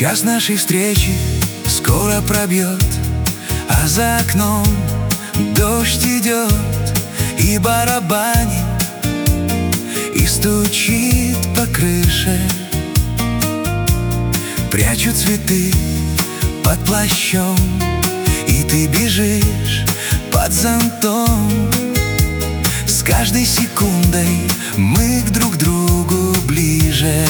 Час нашей встречи скоро пробьет, а за окном дождь идет и барабанит, и стучит по крыше. Прячу цветы под плащом, и ты бежишь под зонтом. С каждой секундой мы друг к другу ближе.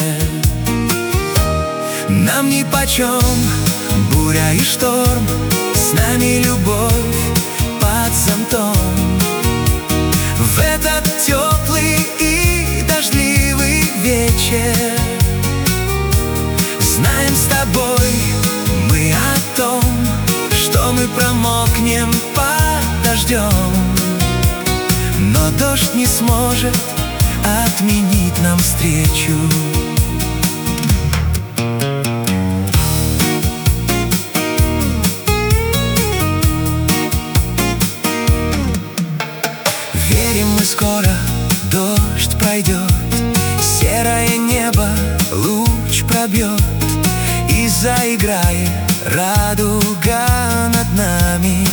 Нам нипочем буря и шторм, с нами любовь под зонтом. В этот теплый и дождливый вечер знаем с тобой мы о том, что мы промокнем под дождем, но дождь не сможет отменить нам встречу. Верим мы, скоро дождь пройдет, серое небо луч пробьет, и заиграет радуга над нами.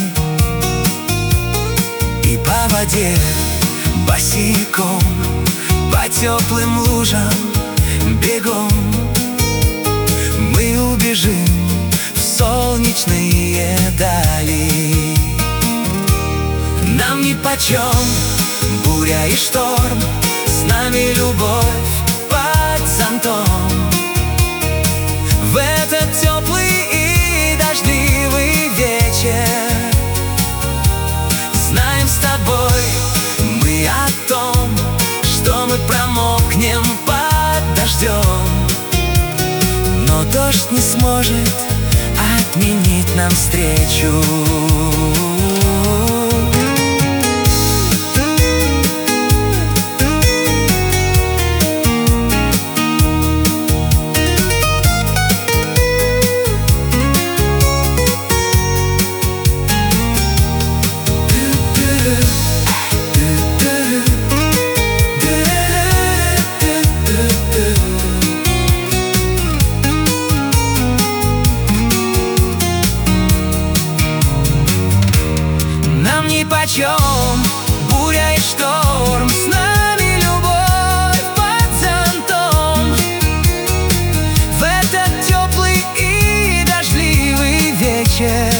И по воде босиком, по теплым лужам бегом мы убежим в солнечные дали. Нам нипочем буря и шторм, с нами любовь под зонтом. В этот теплый и дождливый вечер знаем с тобой мы о том, что мы промокнем под дождем, но дождь не сможет отменить нам встречу. Нипочем буря и шторм, с нами любовь под зонтом. В этот теплый и дождливый вечер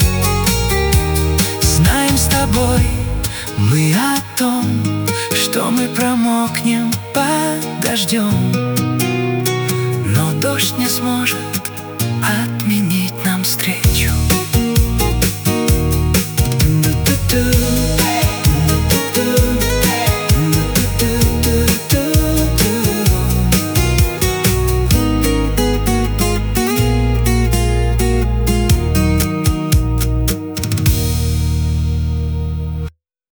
знаем с тобой мы о том, что мы промокнем под дождем, но дождь не сможет отменить нам встречу.